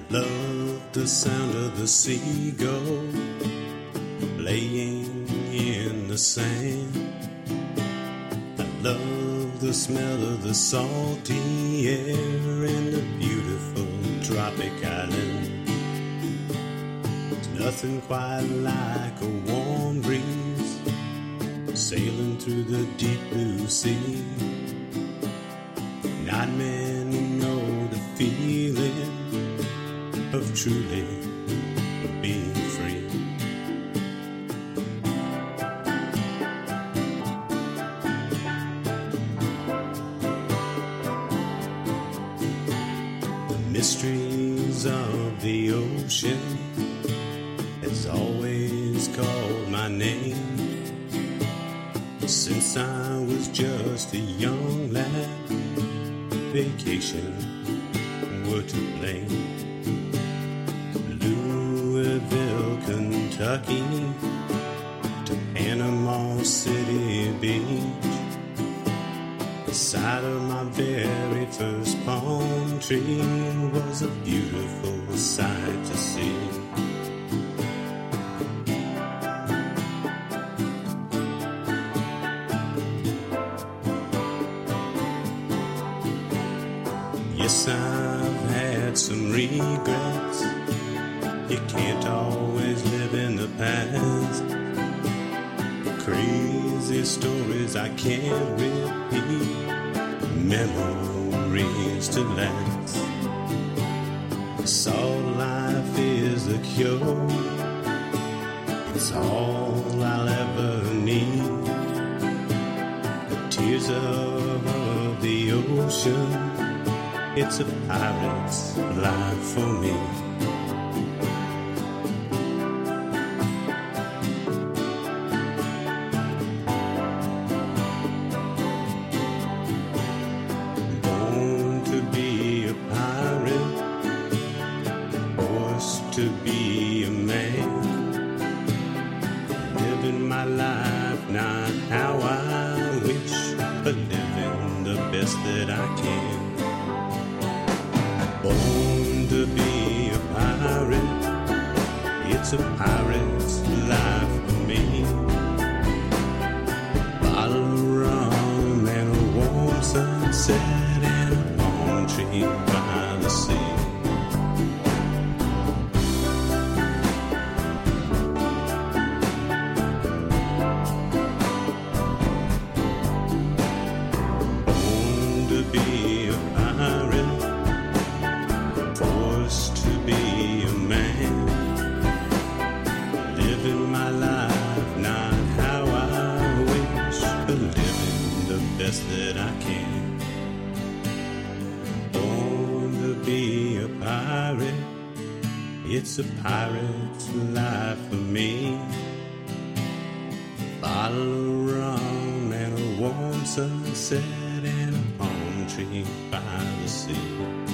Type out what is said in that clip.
Love the sound of the seagull laying in the sand. I love the smell of the salty air in the beautiful tropic island. There's nothing quite like a warm breeze sailing through the deep blue sea. Not many know the feeling of truly being free. The mysteries of the ocean has always called my name. Since I was just a young lad, vacation were to blame. Louisville, Kentucky to Panama City Beach. The sight of my very first palm tree was a beautiful sight to see. Yes, I've had some regrets. You can't always live in the past. Crazy stories I can't repeat, memories to last. Salt life is the cure. It's all I'll ever need. The tears of the ocean, it's a pirate's life for me. Born to be a pirate, forced to be a man. Living my life not how I wish, but living the best that I can. Born to be a pirate, it's a pirate's life for me. Bottle of rum and a warm sunset and a palm tree by the sea. Born to be a pirate, forced to be a man. Living my life not how I wish, but living the best that I can. Born to be a pirate, it's a pirate's life for me. Bottle of rum and a warm sunset and a palm tree by the sea.